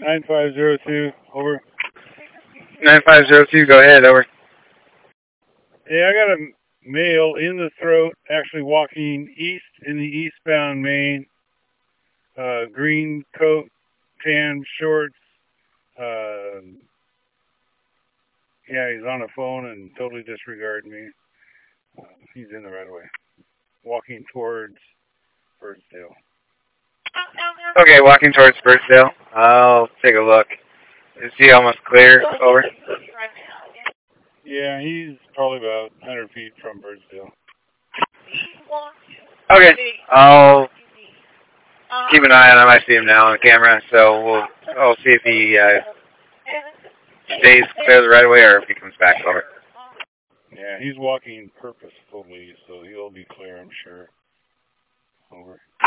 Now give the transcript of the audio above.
9502, over. 9502, go ahead, over. Yeah, I got a male in the throat, actually walking east in the eastbound main. Green coat, tan shorts. Yeah, he's on a phone and totally disregarding me. He's in the right way. Walking towards Birdsdale. Okay, walking towards Birdsdale. I'll take a look. Is he almost clear? Over. Yeah, he's probably about 100 feet from Birdsdale. Okay, I'll keep an eye on him. I see him now on camera, so I'll see if he stays clear the right way or if he comes back. Over. Yeah, he's walking purposefully, so he'll be clear, I'm sure. Over.